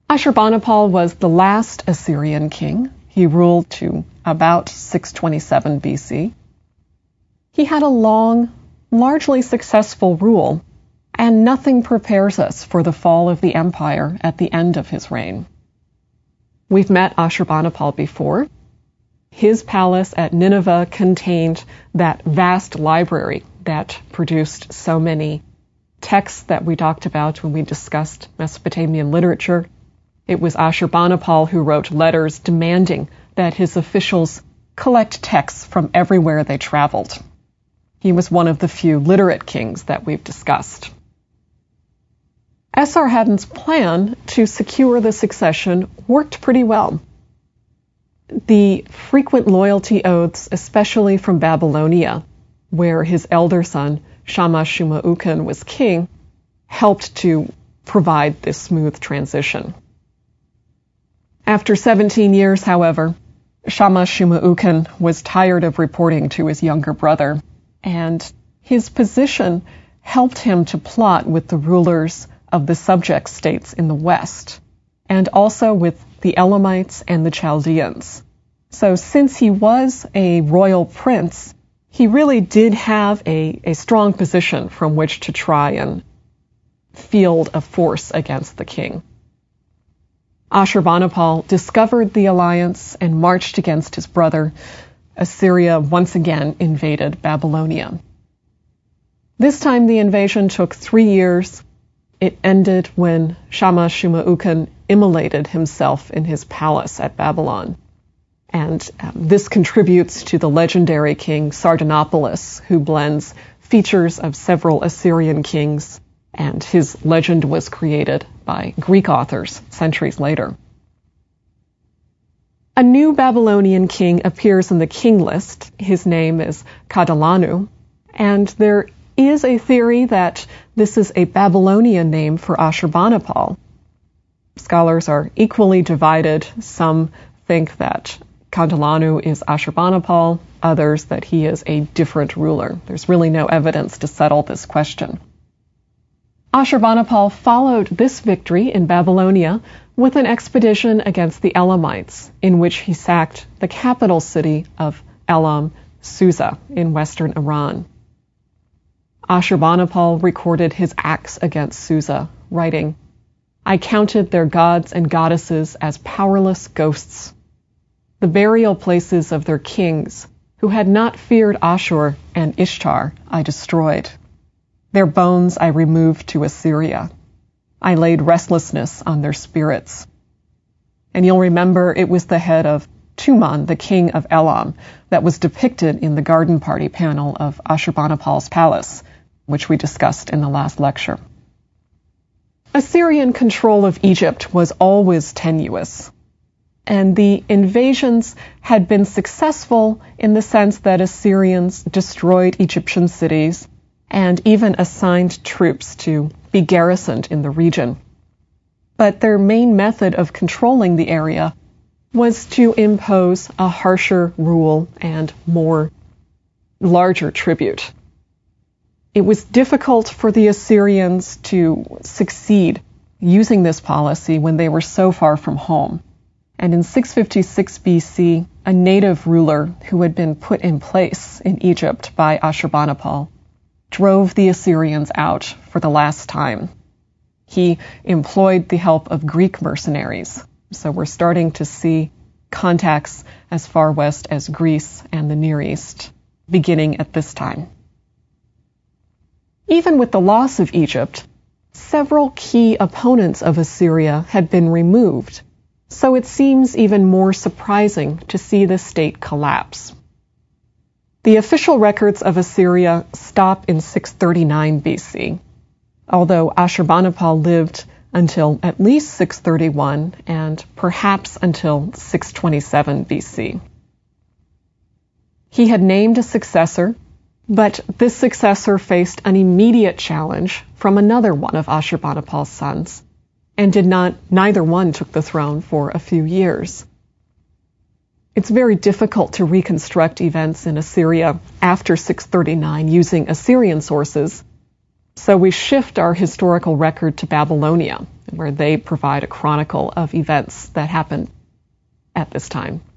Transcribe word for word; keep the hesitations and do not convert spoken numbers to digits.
Ashurbanipal was the last Assyrian king. He ruled to about six twenty-seven B C. He had a long, largely successful rule, and nothing prepares us for the fall of the empire at the end of his reign. We've met Ashurbanipal before. His palace at Nineveh contained that vast library that produced so many texts that we talked about when we discussed Mesopotamian literature. It was Ashurbanipal who wrote letters demanding that his officials collect texts from everywhere they traveled. He was one of the few literate kings that we've discussed. Esarhaddon's plan to secure the succession worked pretty well. The frequent loyalty oaths, especially from Babylonia, where his elder son, Shamash-shuma-ukin, was king, helped to provide this smooth transition. After seventeen years, however, Shamash-shuma-ukin was tired of reporting to his younger brother, and his position helped him to plot with the rulers of the subject states in the west, and also with the Elamites and the Chaldeans. So since he was a royal prince, he really did have a, a strong position from which to try and field a force against the king. Ashurbanipal discovered the alliance and marched against his brother. Assyria once again invaded Babylonia. This time the invasion took three years. It ended when Shamash-shuma-ukin immolated himself in his palace at Babylon. And um, this contributes to the legendary king Sardanapalus, who blends features of several Assyrian kings, and his legend was created by Greek authors centuries later. A new Babylonian king appears in the king list. His name is Kadalanu, and there is a theory that this is a Babylonian name for Ashurbanipal. Scholars are equally divided. Some think that Kadalanu is Ashurbanipal, others that he is a different ruler. There's really no evidence to settle this question. Ashurbanipal followed this victory in Babylonia with an expedition against the Elamites, in which he sacked the capital city of Elam, Susa, in western Iran. Ashurbanipal recorded his acts against Susa, writing, "I counted their gods and goddesses as powerless ghosts. The burial places of their kings, who had not feared Ashur and Ishtar, I destroyed. Their bones I removed to Assyria. I laid restlessness on their spirits." And you'll remember it was the head of Tuman, the king of Elam, that was depicted in the garden party panel of Ashurbanipal's palace, which we discussed in the last lecture. Assyrian control of Egypt was always tenuous, and the invasions had been successful in the sense that Assyrians destroyed Egyptian cities and even assigned troops to be garrisoned in the region. But their main method of controlling the area was to impose a harsher rule and more larger tribute. It was difficult for the Assyrians to succeed using this policy when they were so far from home. And in six fifty-six B C, a native ruler who had been put in place in Egypt by Ashurbanipal drove the Assyrians out for the last time. He employed the help of Greek mercenaries. So we're starting to see contacts as far west as Greece and the Near East beginning at this time. Even with the loss of Egypt, several key opponents of Assyria had been removed, so it seems even more surprising to see the state collapse. The official records of Assyria stop in six thirty-nine B C, although Ashurbanipal lived until at least six thirty-one and perhaps until six twenty-seven B C. He had named a successor, but this successor faced an immediate challenge from another one of Ashurbanipal's sons, and did not, neither one took the throne for a few years. It's very difficult to reconstruct events in Assyria after six thirty-nine using Assyrian sources, So we shift our historical record to Babylonia, where they provide a chronicle of events that happened at this time.